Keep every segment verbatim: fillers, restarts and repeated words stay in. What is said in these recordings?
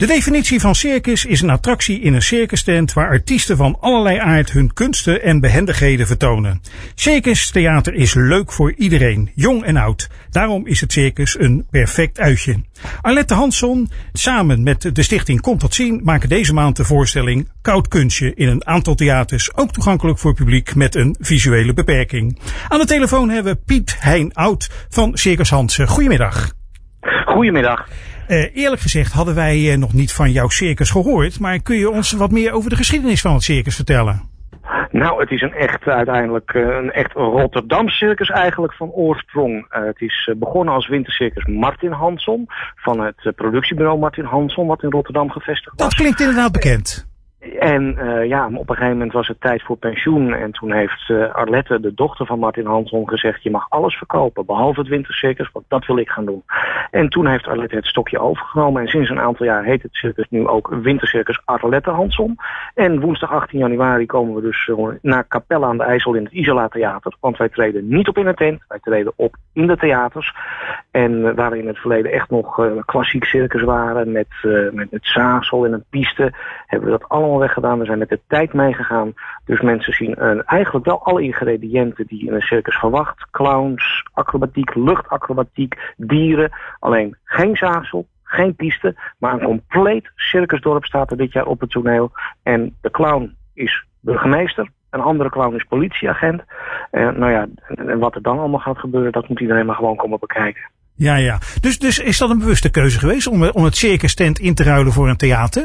De definitie van circus is een attractie in een circustent waar artiesten van allerlei aard hun kunsten en behendigheden vertonen. Circustheater is leuk voor iedereen, jong en oud. Daarom is het circus een perfect uitje. Arlette Hansson, samen met de stichting Komt Tot Zien, maken deze maand de voorstelling Koud Kunstje in een aantal theaters, ook toegankelijk voor publiek met een visuele beperking. Aan de telefoon hebben we Piet Hein Oud van Circus Hansen. Goedemiddag. Goedemiddag. Uh, eerlijk gezegd hadden wij uh, nog niet van jouw circus gehoord, maar kun je ons wat meer over de geschiedenis van het circus vertellen? Nou, het is een echt uiteindelijk uh, een echt Rotterdam circus eigenlijk van oorsprong. Uh, het is uh, begonnen als wintercircus Martin Hansson van het uh, productiebureau Martin Hansson wat in Rotterdam gevestigd was. Dat klinkt inderdaad bekend. En uh, ja, op een gegeven moment was het tijd voor pensioen. En toen heeft uh, Arlette, de dochter van Martin Hansson, gezegd: je mag alles verkopen, behalve het wintercircus, want dat wil ik gaan doen. En toen heeft Arlette het stokje overgenomen. En sinds een aantal jaar heet het circus nu ook Wintercircus Arlette Hansson. En woensdag achttien januari komen we dus uh, naar Capelle aan de IJssel in het Isola Theater. Want wij treden niet op in een tent, wij treden op in de theaters. En uh, waar we in het verleden echt nog uh, klassiek circus waren, met, uh, met het zaagsel en een piste, hebben we dat allemaal weggedaan. We zijn met de tijd meegegaan. Dus mensen zien uh, eigenlijk wel alle ingrediënten die in een circus verwacht. Clowns, acrobatiek, luchtacrobatiek, dieren. Alleen geen zaagsel, geen piste, maar een compleet circusdorp staat er dit jaar op het toneel. En de clown is burgemeester. Een andere clown is politieagent. Uh, nou ja, en wat er dan allemaal gaat gebeuren, dat moet iedereen maar gewoon komen bekijken. Ja, ja. Dus, dus is dat een bewuste keuze geweest om, om het circus tent in te ruilen voor een theater?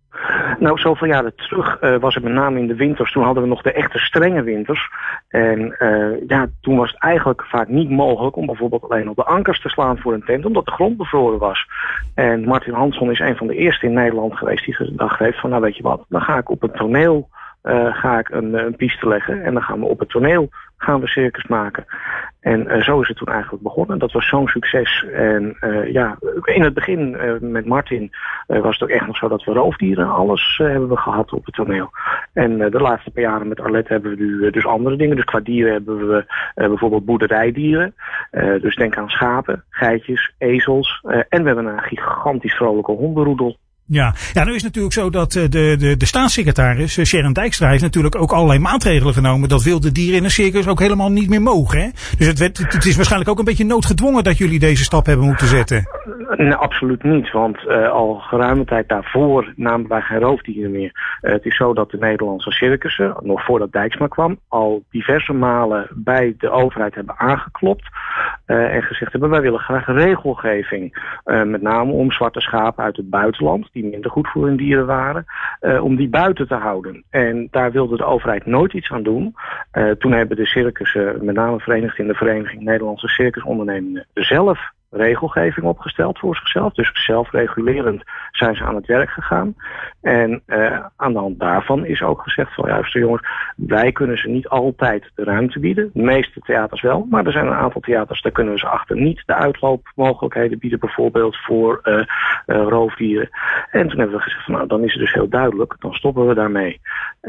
Nou, zoveel jaren terug uh, was het met name in de winters. Toen hadden we nog de echte strenge winters. En uh, ja, toen was het eigenlijk vaak niet mogelijk om bijvoorbeeld alleen op de ankers te slaan voor een tent, omdat de grond bevroren was. En Martin Hansson is een van de eerste in Nederland geweest die gedacht heeft van, nou weet je wat, dan ga ik op het toneel uh, ga ik een, een piste leggen en dan gaan we op het toneel gaan we circus maken. En uh, zo is het toen eigenlijk begonnen. Dat was zo'n succes. En uh, ja, in het begin uh, met Martin uh, was het ook echt nog zo dat we roofdieren, alles uh, hebben we gehad op het toneel. En uh, de laatste paar jaren met Arlette hebben we nu uh, dus andere dingen. Dus qua dieren hebben we uh, bijvoorbeeld boerderijdieren. Uh, dus denk aan schapen, geitjes, ezels. Uh, en we hebben een gigantisch vrolijke hondenroedel. Ja, ja, nu is het natuurlijk zo dat de, de, de staatssecretaris, Sharon Dijkstra, heeft natuurlijk ook allerlei maatregelen genomen dat wilde dieren in een circus ook helemaal niet meer mogen. Hè? Dus het, werd, het is waarschijnlijk ook een beetje noodgedwongen dat jullie deze stap hebben moeten zetten. Nee, absoluut niet, want uh, al geruime tijd daarvoor namen wij geen roofdieren meer. Uh, het is zo dat de Nederlandse circussen, nog voordat Dijksma kwam, al diverse malen bij de overheid hebben aangeklopt uh, en gezegd hebben: wij willen graag regelgeving, uh, met name om zwarte schapen uit het buitenland, die minder goed voor hun dieren waren, uh, om die buiten te houden. En daar wilde de overheid nooit iets aan doen. Uh, toen hebben de circussen, met name verenigd in de Vereniging Nederlandse Circusondernemingen, zelf regelgeving opgesteld voor zichzelf. Dus zelfregulerend zijn ze aan het werk gegaan. En uh, aan de hand daarvan is ook gezegd van, luister jongens, wij kunnen ze niet altijd de ruimte bieden. De meeste theaters wel, maar er zijn een aantal theaters, daar kunnen we ze achter niet de uitloopmogelijkheden bieden, bijvoorbeeld voor uh, uh, roofdieren. En toen hebben we gezegd van, nou, dan is het dus heel duidelijk, dan stoppen we daarmee.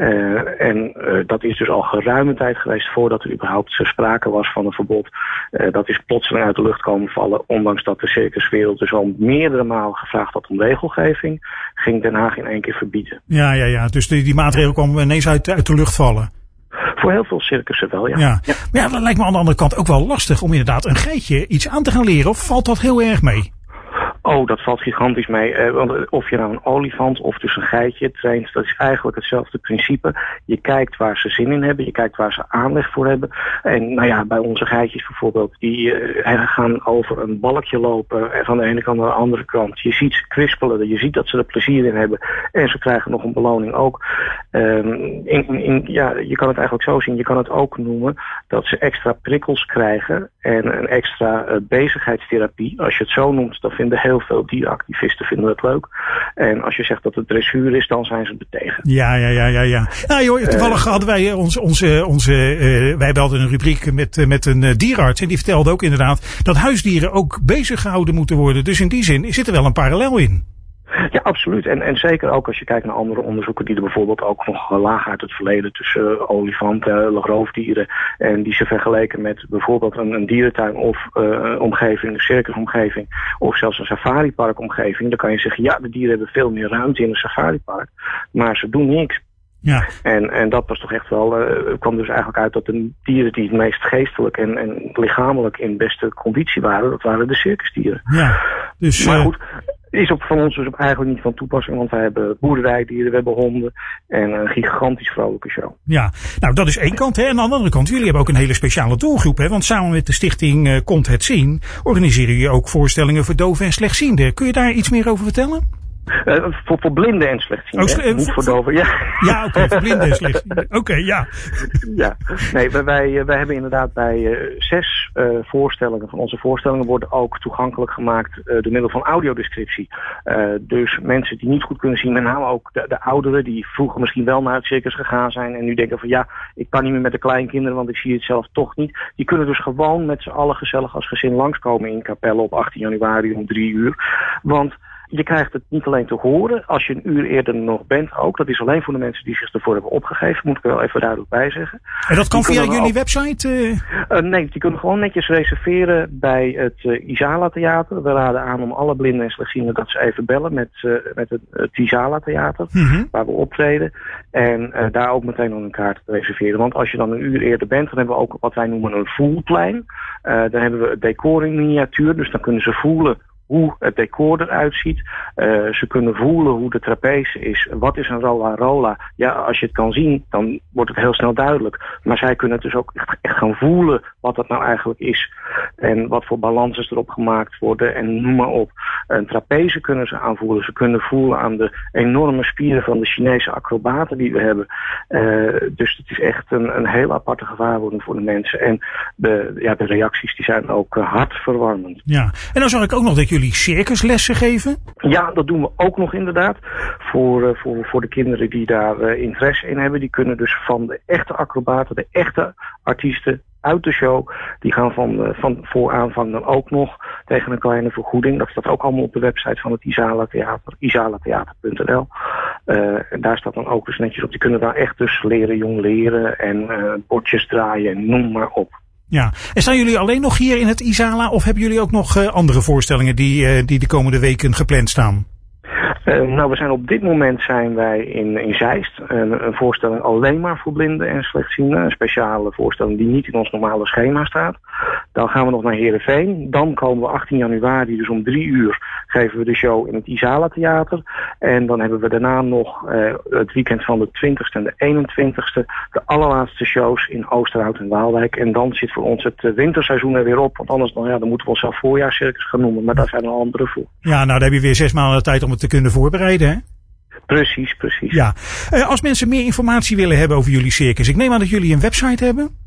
Uh, en uh, dat is dus al geruime tijd geweest voordat er überhaupt sprake was van een verbod. Uh, dat is plotseling uit de lucht komen vallen, ondanks dat de circuswereld dus al meerdere malen gevraagd had om regelgeving, ging Den Haag in één keer verbieden. Ja, ja, ja. Dus die, die maatregel kwam ineens uit, uit de lucht vallen. Voor heel veel circussen wel, ja. Ja. ja. Maar ja, dat lijkt me aan de andere kant ook wel lastig om inderdaad een geitje iets aan te gaan leren. Of valt dat heel erg mee? Oh, dat valt gigantisch mee. Eh, want of je nou een olifant of dus een geitje traint, dat is eigenlijk hetzelfde principe. Je kijkt waar ze zin in hebben, je kijkt waar ze aanleg voor hebben. En nou ja, bij onze geitjes bijvoorbeeld, die uh, gaan over een balkje lopen van de ene kant naar de andere kant. Je ziet ze kwispelen, je ziet dat ze er plezier in hebben. En ze krijgen nog een beloning ook. Um, in, in, ja, je kan het eigenlijk zo zien, je kan het ook noemen dat ze extra prikkels krijgen en een extra uh, bezigheidstherapie. Als je het zo noemt, dan vinden heel veel dierenactivisten vinden het leuk. En als je zegt dat het dressuur is, dan zijn ze het tegen. Ja, ja, ja, ja, ja. Nou joh, toevallig uh, hadden wij onze, onze, onze uh, wij hadden een rubriek met, met een uh, dierenarts en die vertelde ook inderdaad dat huisdieren ook bezig gehouden moeten worden. Dus in die zin zit er wel een parallel in. Ja, absoluut. En, en zeker ook als je kijkt naar andere onderzoeken die er bijvoorbeeld ook nog lagen uit het verleden tussen uh, olifanten, roofdieren, en die ze vergeleken met bijvoorbeeld een, een dierentuin of uh, omgeving, een circusomgeving of zelfs een safariparkomgeving. Dan kan je zeggen, ja, de dieren hebben veel meer ruimte in een safaripark, maar ze doen niks. Ja. En, en dat was toch echt wel, uh, kwam dus eigenlijk uit dat de dieren die het meest geestelijk en, en lichamelijk in beste conditie waren, dat waren de circusdieren. Ja, dus, maar uh... goed, is op van ons dus op eigenlijk niet van toepassing, want wij hebben boerderijdieren, we hebben honden en een gigantisch vrolijke show. Ja, nou dat is één kant, hè. En aan de andere kant, jullie hebben ook een hele speciale doelgroep, hè. Want samen met de stichting uh, Komt het Zien organiseren jullie ook voorstellingen voor doven en slechtzienden. Kun je daar iets meer over vertellen? Uh, voor, voor blinden en slechtzienden, oh, sle- niet voor doven. Ja, ja oké, okay, voor blinden en slechtzienden. Oké, okay, ja. Ja, nee, wij, wij, wij hebben inderdaad bij uh, zes uh, voorstellingen van onze voorstellingen worden ook toegankelijk gemaakt uh, door middel van audiodescriptie. Uh, dus mensen die niet goed kunnen zien, met name ook de, de ouderen die vroeger misschien wel naar het circus gegaan zijn en nu denken van ja, ik kan niet meer met de kleinkinderen, want ik zie het zelf toch niet. Die kunnen dus gewoon met z'n allen gezellig als gezin langskomen in Capelle op achttien januari om drie uur. Want je krijgt het niet alleen te horen, als je een uur eerder nog bent ook. Dat is alleen voor de mensen die zich ervoor hebben opgegeven, moet ik er wel even duidelijk bij zeggen. En dat kan via jullie ook website? Uh... Uh, nee, die kunnen gewoon netjes reserveren bij het uh, Isala Theater. We raden aan om alle blinden en slechtzienden dat ze even bellen met, uh, met het, het Isala Theater, mm-hmm. waar we optreden. En uh, daar ook meteen dan een kaart te reserveren. Want als je dan een uur eerder bent, dan hebben we ook wat wij noemen een voelplein. Uh, dan hebben we het decor in miniatuur, dus dan kunnen ze voelen hoe het decor eruit ziet. Uh, ze kunnen voelen hoe de trapeze is. Wat is een rolla rolla? Ja, als je het kan zien, dan wordt het heel snel duidelijk. Maar zij kunnen dus ook echt, echt gaan voelen wat dat nou eigenlijk is. En wat voor balances erop gemaakt worden. En noem maar op. Een trapeze kunnen ze aanvoelen. Ze kunnen voelen aan de enorme spieren van de Chinese acrobaten die we hebben. Uh, dus het is echt een, een heel aparte gewaarwording voor de mensen. En de, ja, de reacties die zijn ook uh, hartverwarmend. Ja, en dan zag ik ook nog dat jullie circuslessen geven? Ja, dat doen we ook nog inderdaad. Voor, uh, voor, voor de kinderen die daar uh, interesse in hebben. Die kunnen dus van de echte acrobaten, de echte artiesten uit de show. Die gaan van, uh, van voor aanvang dan ook nog tegen een kleine vergoeding. Dat staat ook allemaal op de website van het Isala Theater, isalatheater punt n l. Uh, en daar staat dan ook dus netjes op. Die kunnen daar echt dus leren jong leren en uh, bordjes draaien, noem maar op. Ja, en staan jullie alleen nog hier in het Isala of hebben jullie ook nog uh, andere voorstellingen die, uh, die de komende weken gepland staan? Uh, nou, we zijn op dit moment zijn wij in, in Zeist. Een, een voorstelling alleen maar voor blinden en slechtzienden. Een speciale voorstelling die niet in ons normale schema staat. Dan gaan we nog naar Heerenveen. Dan komen we achttien januari, dus om drie uur, geven we de show in het Isala Theater. En dan hebben we daarna nog uh, het weekend van de twintigste en de eenentwintigste de allerlaatste shows in Oosterhout en Waalwijk. En dan zit voor ons het winterseizoen er weer op. Want anders dan, ja, dan moeten we onszelf voorjaarscircus gaan noemen. Maar daar zijn er andere voor. Ja, nou, dan heb je weer zes maanden de tijd om het te kunnen voorbereiden, hè? Precies, precies. Ja. Uh, als mensen meer informatie willen hebben over jullie circus, ik neem aan dat jullie een website hebben?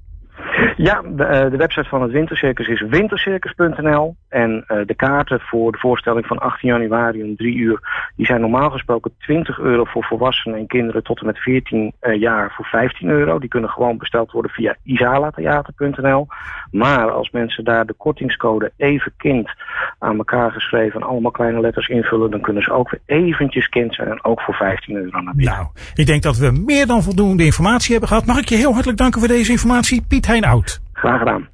Ja, de, uh, de website van het Wintercircus is wintercircus punt n l. En uh, de kaarten voor de voorstelling van achttien januari om drie uur, die zijn normaal gesproken twintig euro voor volwassenen en kinderen tot en met veertien uh, jaar voor vijftien euro. Die kunnen gewoon besteld worden via isalatheater punt n l. Maar als mensen daar de kortingscode evenkind aan elkaar geschreven en allemaal kleine letters invullen, dan kunnen ze ook weer eventjes kind zijn en ook voor vijftien euro naar binnen. Nou, ik denk dat we meer dan voldoende informatie hebben gehad. Mag ik je heel hartelijk danken voor deze informatie, Piet Hein Oud. Graag gedaan.